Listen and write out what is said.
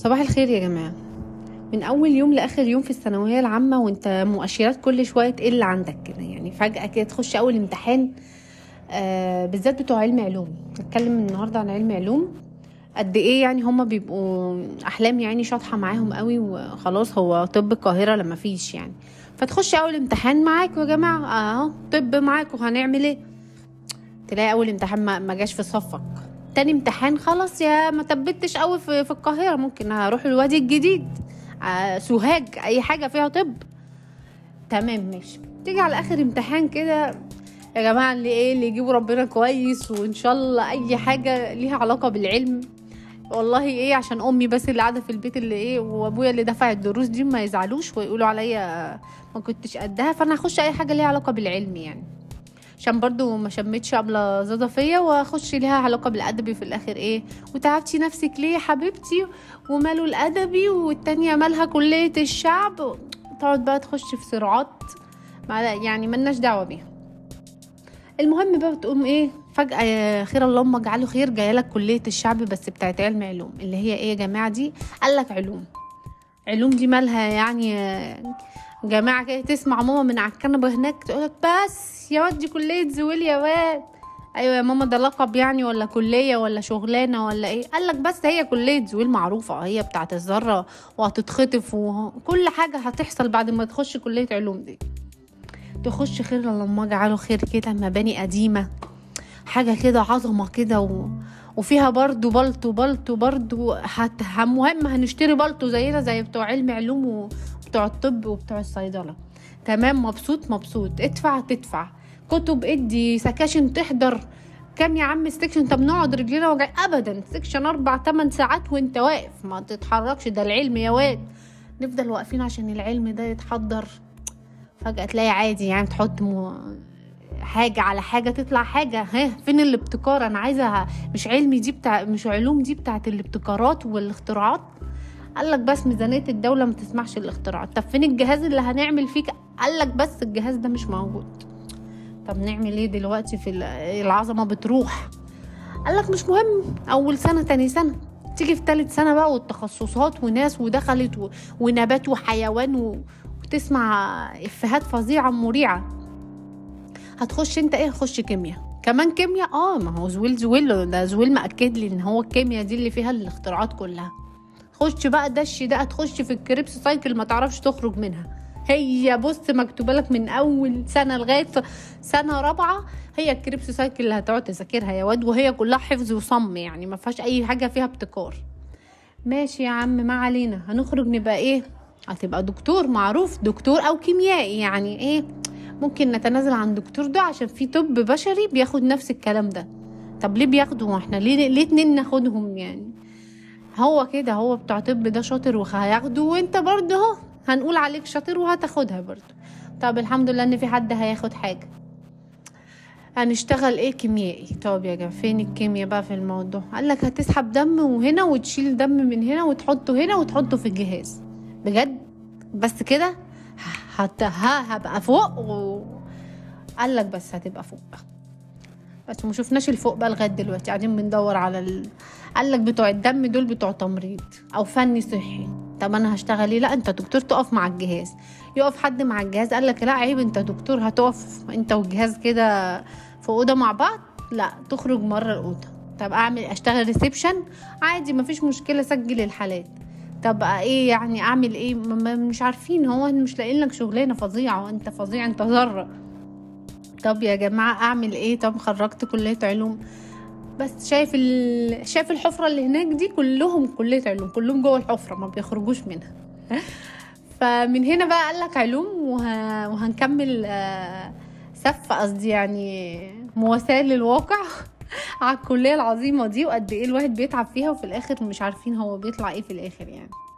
صباح الخير يا جماعة. من أول يوم لآخر يوم في الثانوية العامة وانت مؤشرات كل شوية تقل عندك كده، يعني فجأة كده تخش أول امتحان. بالذات بتوع علم علوم. نتكلم النهاردة عن علم علوم. قد ايه يعني هما بيبقوا أحلام يعني شاطحة معاهم قوي، وخلاص هو طب القاهرة لما فيش يعني. فتخش أول امتحان معاكوا يا جماعة، اهو طب معاكوا، هنعمل ايه؟ تلاقي أول امتحان ما جاش في صفك. تاني امتحان خلاص يا ما تبتش قوي في القاهرة، ممكن هروح الوادي الجديد، سوهاج، اي حاجة فيها طب. تمام ماشي. تيجي على اخر امتحان كده، يا جماعة اللي يجيبوا ربنا كويس، وان شاء الله اي حاجة ليها علاقة بالعلم. والله ايه، عشان امي بس اللي قاعدة في البيت، اللي ايه، وابويا اللي دفع الدروس دي ما يزعلوش ويقولوا عليا ما كنتش قدها، فانا هخش اي حاجة ليها علاقة بالعلم يعني، عشان برضو ما شمتش قبل زاده فيا، واخش ليها علاقه بالادبي في الاخر ايه. وتعبتي نفسك ليه يا حبيبتي؟ وماله الادبي، والتانية مالها كليه الشعب؟ تقعد بقى تخش في صراعات يعني ملناش دعوه بيها. المهم بقى بتقوم ايه فجاه، يا خير اللهم اجعله خير، جايلك كليه الشعب بس بتاعت علم علوم، اللي هي ايه يا جماعه دي؟ قالك علوم. علوم دي مالها يعني؟ جماعة كده تسمع ماما من على الكنبة هناك تقولك بس يا واد دي كلية زويل يا واد. ايوه يا ماما، ده لقب يعني ولا كلية ولا شغلانة ولا ايه؟ قالك بس هي كلية زويل معروفة، هي بتاعت الذرة وهتتخطف وكل حاجة هتحصل بعد ما تخش كلية علوم دي. تخش خير لما اجعله خير كده، مباني قديمة، حاجة كده عظمة كده وفيها برضو بلطو برضو مهم هنشتري بلطو زينا زي بتوع علم علوم وبتوع الطب وبتوع الصيدلة. تمام، مبسوط تدفع كتب، ادي سكاشن تحضر. كام يا عم سكشن؟ طب نقعد رجلنا وجع ابدا، سكشن 4-8 ساعات وانت واقف ما تتحركش، ده العلم يا واد. نفضل واقفين عشان العلم ده يتحضر. فجأة تلاقي عادي يعني تحط حاجة على حاجة تطلع حاجة. فين الابتكار؟ انا عايزة مش علمي دي مش علوم دي بتاعت الابتكارات والاختراعات. قالك بس ميزانية الدولة ما تسمحش الاختراعات. طب فين الجهاز اللي هنعمل فيك؟ قالك بس الجهاز ده مش موجود. طب نعمل ايه دلوقتي؟ في العظمة بتروح. قالك مش مهم، اول سنة تاني سنة. تيجي في تالت سنة بقى والتخصصات وناس ودخلت ونبات وحيوان وتسمع افهات فظيعة مريعة. هتخش انت ايه؟ خش كيمياء كمان. كيمياء ما هو زويل ده زويل مأكد لي ان هو الكيمياء دي اللي فيها الاختراعات كلها. خش بقى دش ده، هتخش في الكريبس سايكل ما تعرفش تخرج منها. هي بص مكتوبه لك من اول سنه لغايه سنه رابعه، هي الكريبس سايكل اللي هتقعد تذاكرها يا واد، وهي كلها حفظ وصم يعني ما فيهاش اي حاجه فيها ابتكار. ماشي يا عم، ما علينا. هنخرج نبقى ايه؟ هتبقى دكتور معروف، دكتور او كيميائي يعني ايه. ممكن نتنازل عن دكتور ده عشان في طب بشري بياخد نفس الكلام ده. طب ليه بياخدوا؟ احنا ليه اتنين ناخدهم يعني؟ هو كده، هو بتاع طب ده شاطر وهياخده، وانت برضه اهو هنقول عليك شاطر وهتاخدها برضه. طب الحمد لله ان في حد هياخد حاجة. هنشتغل ايه؟ كيميائي. طب يا جماعة فين الكيمياء بقى في الموضوع؟ قالك هتسحب دم وهنا وتشيل دم من هنا وتحطه هنا وتحطه في الجهاز. بجد؟ بس كده؟ هبقى فوق قالك بس هتبقى فوق بس ما شفناش الفوق بقى لغايه دلوقتي، قاعدين بندور على قالك بتوع الدم دول بتوع تمريض او فني صحي. طب انا هشتغل ايه؟ لا انت دكتور تقف مع الجهاز. يقف حد مع الجهاز؟ قالك لا عيب، انت دكتور هتقف انت والجهاز كده في اوضه مع بعض؟ لا تخرج مره الاوضه. طب اشتغل ريسبشن عادي مفيش مشكله، اسجل الحالات. طب ايه يعني اعمل ايه؟ مش عارفين، هو مش لاقيين لك شغلانه فظيعه، وانت فظيع انت ذره. طب يا جماعة اعمل ايه؟ طب خرجت كلية علوم بس شايف الحفرة اللي هناك دي؟ كلهم كلية علوم، كلهم جوه الحفرة ما بيخرجوش منها. فمن هنا بقى قالك علوم وهنكمل سف قصدي يعني مواساة للواقع على الكلية العظيمة دي، وقد ايه الواحد بيتعب فيها وفي الاخر مش عارفين هو بيطلع ايه في الاخر يعني.